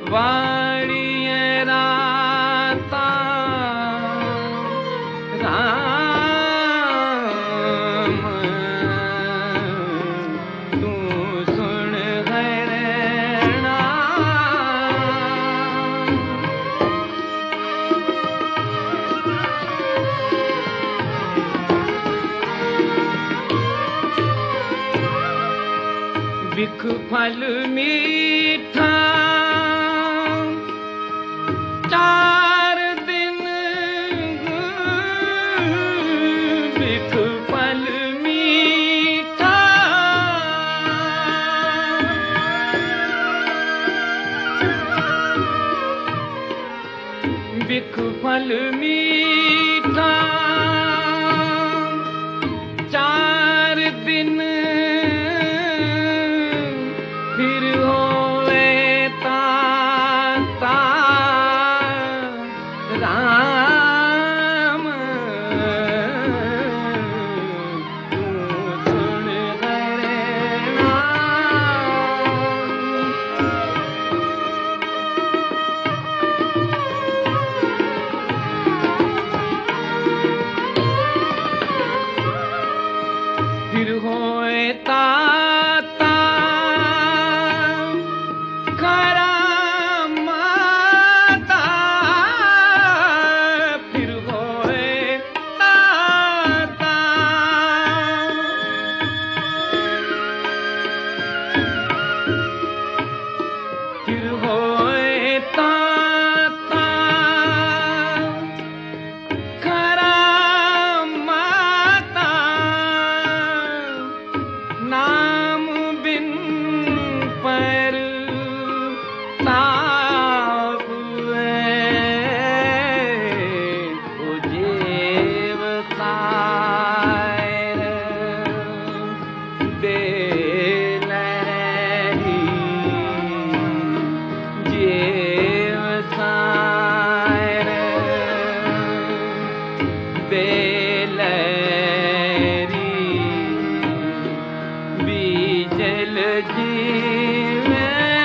वाड़िए राता राम तू सुन हरना बिख फल मीठा चार दिन बिख फल मीठा बिख फल मीठा चार दिन फिर होवे ताता राम तू सुन हरना फिर होए ताता नाम बिन पर ताप ओ जीव सायर दे लहरी जीव सायर दे बीजल जीवे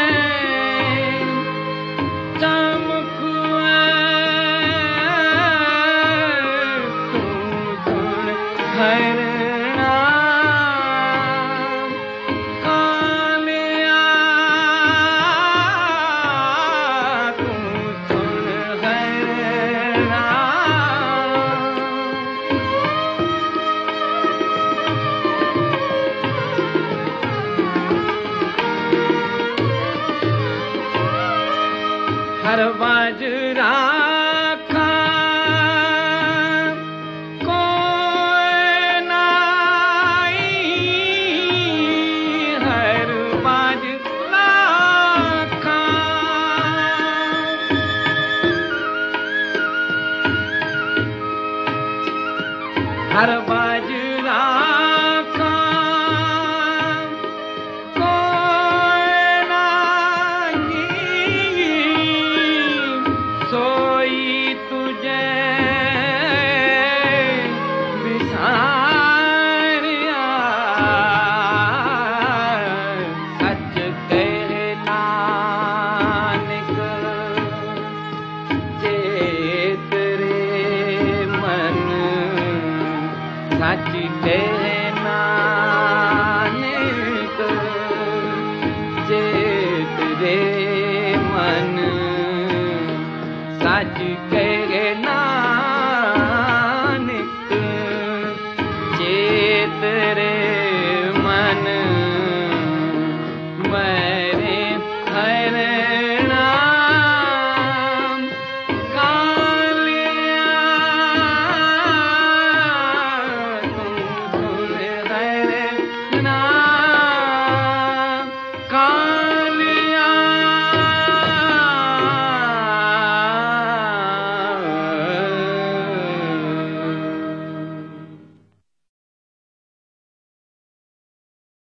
चमकुए तू सुन हरना कालिया तू सुन हरना हर बाज राखा कोई नाई हर बाज राखा हर बाज राखा सोई तुझे बिसारिया सच कहे नानक चेत रे मन सच कहे नानक चेत रे मन सच के